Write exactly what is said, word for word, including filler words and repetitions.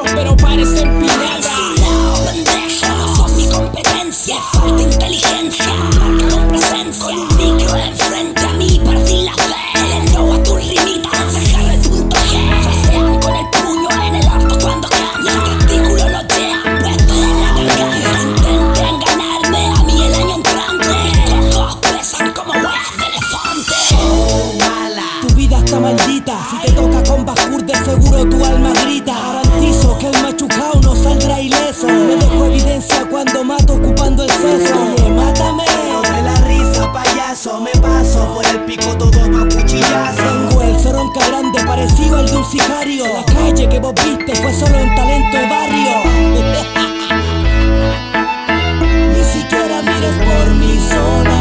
hechos, pero parecen piedras. No son mi competencia, falta inteligencia. Marcaron presencia con un micro enfrente a mí, perdí la fe. El no a tu rimita, dejar el punto G. Frasean con el puño en el orto cuando cantan. El testículo lo llevan puesto en la garganta. Intenten ganarme a mí el año entrante. Mis cocos pesan como huevas de elefante. Oh, mala, tu vida está maldita. Si te toca con Bajur, de seguro tu alma grita. Garantizo que el machucao no saldrá ileso. Me dejo evidencia cuando mato ocupando el seso. Oye, mátame, no de la risa, payaso. Me paso por el pico todo pa' cuchillazo. tengo el zoronca grande parecido al de un sicario. La calle que vos viste fue solo en talento de barrio. Ni siquiera mires por mi zona.